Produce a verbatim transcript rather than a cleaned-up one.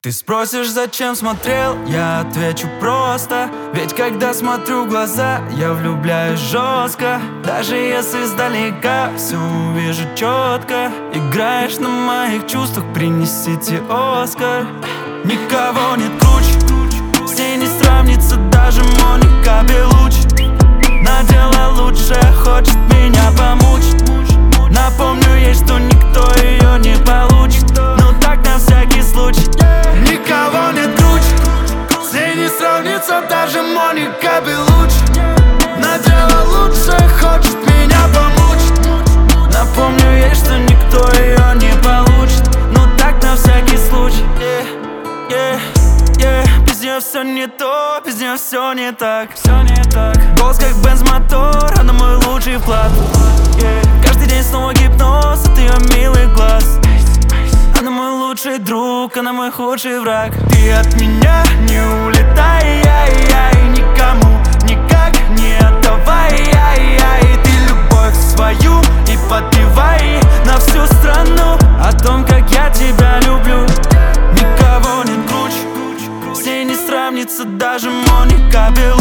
Ты спросишь, зачем смотрел, я отвечу просто. Ведь когда смотрю в глаза, я влюбляюсь жестко. Даже если издалека все увижу четко. Играешь на моих чувствах, принесите Оскар. Никого нет круче, с ней не сравнится даже Моника Белуччи. Надела лучше, хочет меня помучить. Напомню ей, что никто ее не получит. Ну так на всякий случай. Никого нет круче, с ней не сравнится даже Моника Белуччи. Надела лучше, хочет меня помучить. Напомню ей, что никто ее не получит. Ну так на всякий случай. yeah, yeah, yeah. Без нее все не то, без нее все не так. Все не так. Голос как бенз-мотор, она мой лучший вклад. yeah. Каждый день снова гипноз от ее милых глаз. Она мой лучший друг, она мой худший враг. Ты от меня не улетай, ай-яй, никому никак не отдавай, ай-яй. Ты любовь свою и подпевай на всю страну о том, как я тебя люблю. Никого нет круче, с ней не сравнится даже Моника Белуччи.